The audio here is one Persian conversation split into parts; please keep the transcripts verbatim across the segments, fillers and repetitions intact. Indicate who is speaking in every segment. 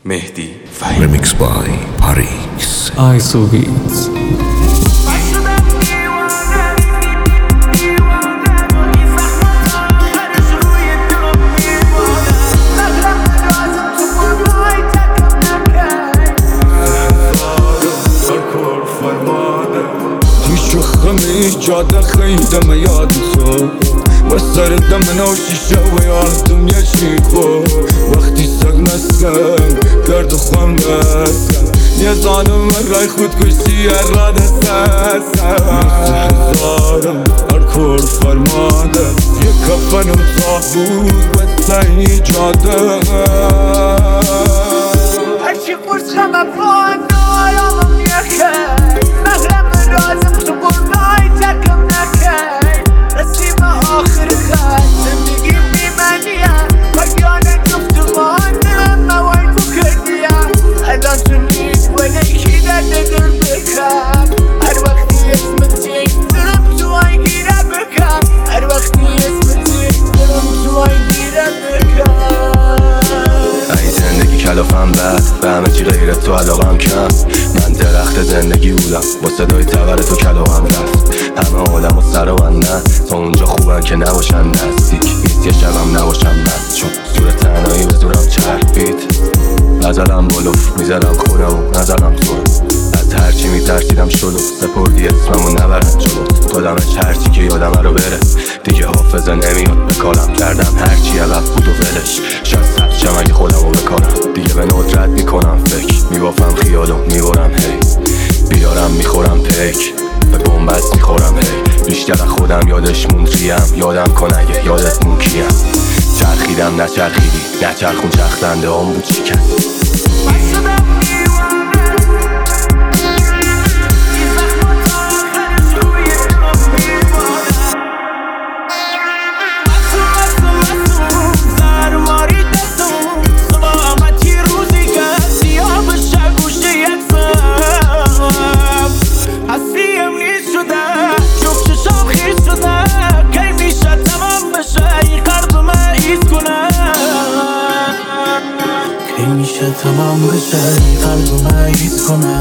Speaker 1: مهدی فهیم.
Speaker 2: Remix by Parix.
Speaker 3: آیسو بیتز.
Speaker 4: جاده خیدم یاد تو و سر دم نوشیشه و یادم یه شیخو وقتی سگ مسکم گرد خوام بسم یه ظالم رای خودکشی را دستم هزارم هر کور فرماده یه کفن و تابود و تایی جاده
Speaker 5: هرچی قرص خمه پایم نارامم یکی مهرم رازم تو برنای تکم نکی رسیم آخر خط زندگی بیمنیم پایان جفتمانم موای تو کردیم الان تو نیست و نیکی در دل بکم هر وقتی اسمتی درم تو آی گیره بکم هر وقتی اسمتی درم تو آی گیره بکم
Speaker 1: ای زندگی کلافم بد به همه چی غیر تو علاقم کم من درخت زندگی بودم با صدای تبر تو کلاهم رفت همه آدم و سر و نه تا اونجا خوبن که نباشن نزدیک نیست یه شبم نباشم من چون زور تنهایی به زورم چربید نزدم بلوف میزدم خودم و نزدم تو از هرچی میترسیدم شلو سپردی اسممو نبرن جلوت گلمش هرچی که یادم رو بره دیگه حافظه نمیاد به کارم کردم هرچی عقب بود و ولش شاید سرچم اگه خودمو بکارم دیگه به ندرت میکنم فکر میبافم خیالو میبرم هی بیارم میخورم پیک به بومبست میخورم هی بیشتر خودم یادش موند ریم یادم کن اگه یادت مون کیم چرخیدم نچرخیدی نچرخون چرخدنده هم بود شکن
Speaker 6: تمام بشه قلب ما ایز کنه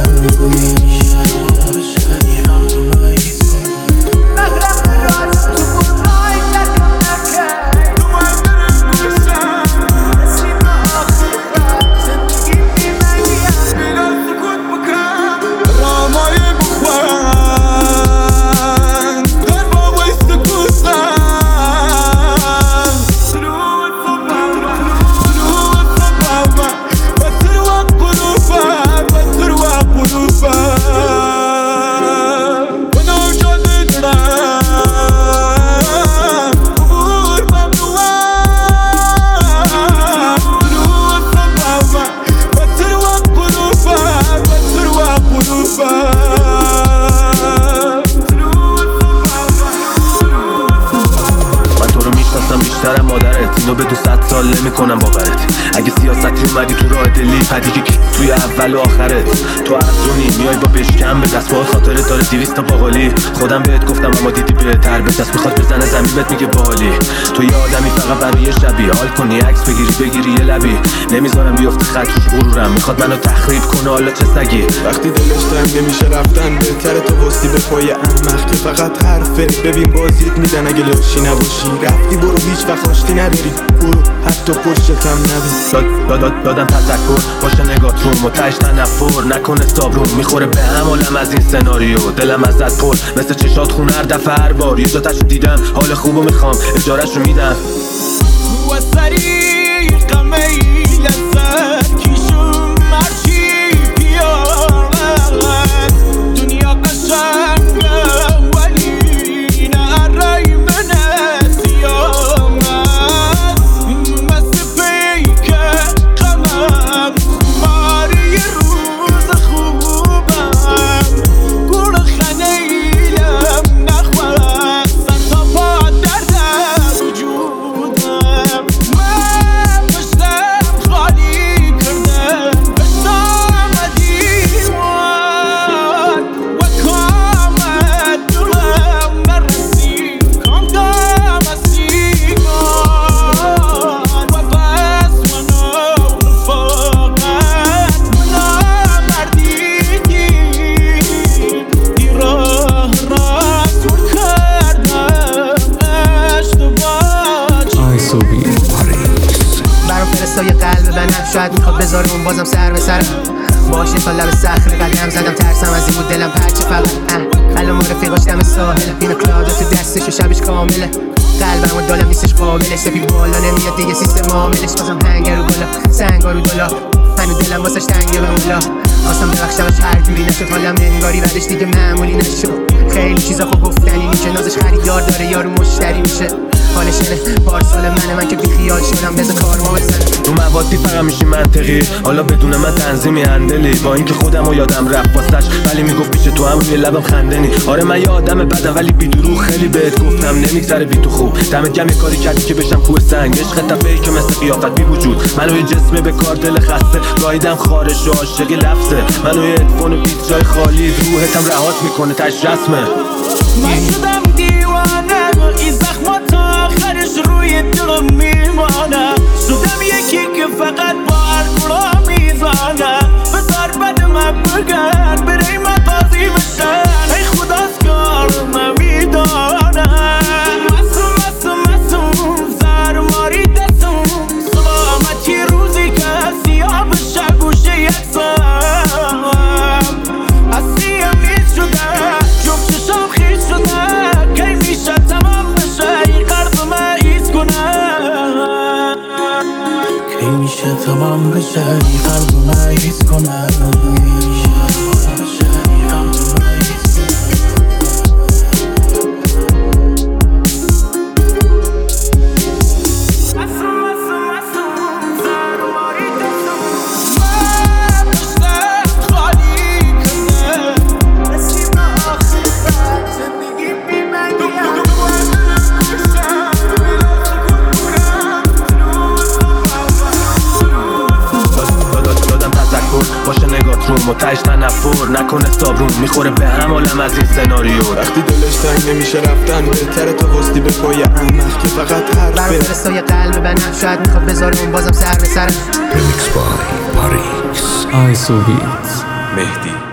Speaker 1: بیشترم مادرت اینو به دو ست سال نمیکنم باورت اگه سیاستی اومدی تو راه دلی پدی که توی اول و آخرت تو ارزونی میای با بشکم به دست با خاطرت داره دیویست تا باقالی خودم بهت گفتم اما دیدی بهتر به دست میخواد بزنه زمین بهت میگه باحالی تو یه آدمی فقط برای شبی حال کنی عکس بگیری بگیری یه لبی نمیذارم بیفته خط روش غرورم میخواد منو تخریب کنه حالا چه سگی
Speaker 7: وقتی دلش تنگ نمیشه رفتن بهتره تو واستی به پای احمق که فقط حرفه ببین بازیت میدن اگه لاشی نباشی رفتی برو هیچ وقت آشتی نداری برو حتی پشتتم نبی
Speaker 1: داد داد دادم تذکر باشه نگات روم و تش تنفر نکنه صابرون میخوره به هم عالم از این سناریو دلم ازت پر مثل چشات خون هر دفعه هر بار یه جاتش دیدم حال خوبو میخوام اجارش رو میدم
Speaker 5: و سریع قمیل لذت کشم مرچی پیارت دنیا قشنگه ولی نه رای من سیامت مثل پیک قمم ماری روز خوبم گل خنیلم نخواست سر تا پا درد وجودم من پشتم قلب بنم شاید میخواد بذاره اون بازم سر به سرم باشه تا لب صخره قدم زدم ترسم از این بود دلم پرچه فقط قلم و رفیقاش دم ساحله پینا کلادا تو دستش و شبش کامله قلبم و دلم نیستش قابلش سپی بالا نمیاد دیگه سیستم عاملش بازم هنگ رو بالا سنگا رو دولا هنو دلم واسش تنگه به مولا آسان ببخشمش هر جوری نشد حالم انگاری بعدش دیگه معمولی نشد خیلی چیزا خب گفتنی میشه نازش خریدار داره یارو مشتری میشه حالش اینه پارسال منه من که بی خیال شدم بذار کار ما بزنه
Speaker 1: تو موادی فقط میشی منطقی حالا بدون من تنظیمی هندلی با اینکه خودم و یادم رفت واسش ولی میگفت پیش تو هم روی لبم خندنی آره من یه آدم بدم ولی بی دروغ خیلی بهت گفتم نمیگذره بی تو خوب دمت گرم یه کاری کردی که بشم کوه سنگ عشق تپه‌ای که مثل قیافت بی وجود منو یه جسم به کار دل خسته گاییدم خارش و عاشق لفظه منو یه ادفون و بیت جای خالی روحتم رهات میکنه تش رسمه
Speaker 3: من شدم دیوانه این زخمات آخرش روی دلم میمانه شدم یکی که فقط با الکلا میزانه بذار بد من بگن برای من قاضی بشن ای خداست کار من میدانه مسوم مسوم مسوم زرماری دستم سلامتی روزی که سیاه بشه گوشه یکسم هستیم نیست شده جفت چشم خیز شده کی میشه تمام بشه این قلب من ایز کنه
Speaker 6: کی میشه تمام بشه این قلب من ایز کنه
Speaker 1: باشه نگات روم و تش تنفر نکنه صابرون میخوره به هم عالم از این سناریو
Speaker 7: وقتی دلش تنگ نمیشه رفتن بهتره تو وستی به پای احمق که فقط حرفه
Speaker 5: برفرستای قلب بنم شاید میخواد بذاره اون بازم سر به سرم
Speaker 2: Remix by Parix
Speaker 4: آی سوبیت
Speaker 1: مهدی